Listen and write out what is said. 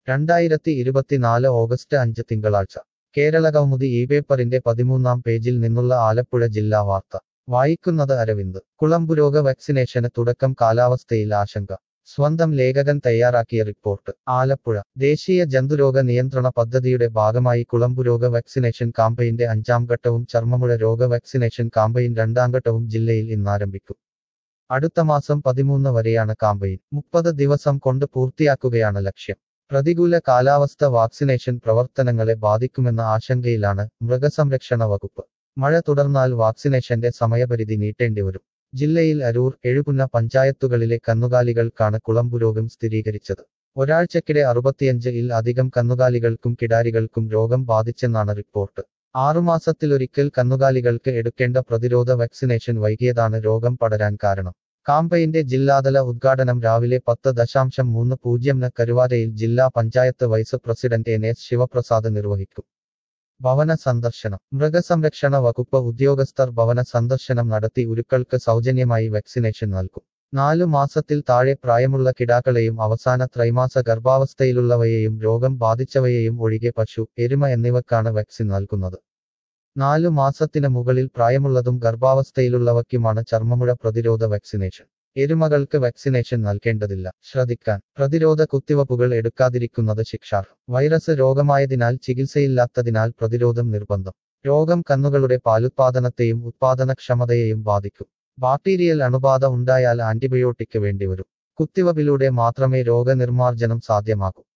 2024 August 5 തിങ്കളാഴ്ച കേരളകൗമുദി പേപ്പറിന്റെ 13-ാം പേജിൽ നിന്നുള്ള ആലപ്പുഴ ജില്ലാ വാർത്ത വായിക്കുന്നത് അരവിന്ദ് കുളമ്പുരോഗ വാക്സിനേഷന് തുടക്കം കാലാവസ്ഥയിൽ ആശങ്ക സ്വന്തം ലേഖകൻ തയ്യാറാക്കിയ റിപ്പോർട്ട് ആലപ്പുഴ ദേശീയ ജന്തുരോഗ നിയന്ത്രണ പദ്ധതിയുടെ ഭാഗമായി കുളമ്പുരോഗ വാക്സിനേഷൻ കാമ്പയിന്റെ 5-ാം ഘട്ടവും ചർമ്മമുഴ രോഗ വാക്സിനേഷൻ കാമ്പയിൻ 2-ാം ഘട്ടവും ജില്ലയിൽ ഇന്നാരംഭിക്കും അടുത്ത മാസം 13 വരെയാണ് കാമ്പയിൻ 30 ദിവസം കൊണ്ട് പൂർത്തിയാക്കുകയാണ് ലക്ഷ്യം പ്രതികൂല കാലാവസ്ഥ വാക്സിനേഷൻ പ്രവർത്തനങ്ങളെ ബാധിക്കുമെന്ന ആശങ്കയിലാണ് മൃഗസംരക്ഷണ വകുപ്പ് മഴ തുടർന്നാൽ വാക്സിനേഷന്റെ സമയപരിധി നീട്ടേണ്ടിവരും ജില്ലയിൽ അരൂർ എഴുപുന്ന പഞ്ചായത്തുകളിലെ കന്നുകാലികൾക്കാണ് കുളമ്പുരോഗം സ്ഥിരീകരിച്ചത് ഒരാഴ്ചക്കിടെ 65-ൽ അധികം കന്നുകാലികൾക്കും കിടാരികൾക്കും രോഗം ബാധിച്ചെന്നാണ് റിപ്പോർട്ട് 6 മാസത്തിലൊരിക്കൽ കന്നുകാലികൾക്ക് എടുക്കേണ്ട പ്രതിരോധ വാക്സിനേഷൻ വൈകിയതാണ് രോഗം പടരാൻ കാരണം കാമ്പയിന്റെ ജില്ലാതല ഉദ്ഘാടനം രാവിലെ 10:30-ന് കരുവാരയിൽ ജില്ലാ panchayat vice president NS Shivaprasad നിർവഹിക്കും ഭവന സന്ദർശനം മൃഗസംരക്ഷണ വകുപ്പ് ഉദ്യോഗസ്ഥർ ഭവന സന്ദർശനം നടത്തി ഉരുക്കൾക്ക് സൗജന്യമായി വാക്സിനേഷൻ നൽകും 4 മാസത്തിൽ താഴെ പ്രായമുള്ള കിടാക്കളെയും അവസാന ത്രൈമാസ ഗർഭാവസ്ഥയിലുള്ളവയെയും രോഗം ബാധിച്ചവയെയും ഒഴികെ പശു എരുമ എന്നിവക്കാണ് വാക്സിൻ നൽകുന്നത് 4 മാസത്തിന് മുകളിൽ പ്രായമുള്ളതും ഗർഭാവസ്ഥയിലുള്ളവയ്ക്കുമാണ് ചർമ്മമുഴ പ്രതിരോധ വാക്സിനേഷൻ എരുമകൾക്ക് വാക്സിനേഷൻ നൽകേണ്ടതില്ല ശ്രദ്ധിക്കാൻ പ്രതിരോധ കുത്തിവയ്പ്പുകൾ എടുക്കാതിരിക്കുന്നത് ശിക്ഷാർഹം വൈറസ് രോഗമായതിനാൽ ചികിത്സയില്ലാത്തതിനാൽ പ്രതിരോധം നിർബന്ധം രോഗം കന്നുകളുടെ പാലുത്പാദനത്തെയും ഉത്പാദനക്ഷമതയെയും ബാധിക്കും ബാക്ടീരിയൽ അണുബാധ ഉണ്ടായാൽ ആന്റിബയോട്ടിക് വേണ്ടിവരും കുത്തിവയ്പിലൂടെ മാത്രമേ രോഗനിർമ്മാർജ്ജനം സാധ്യമാകൂ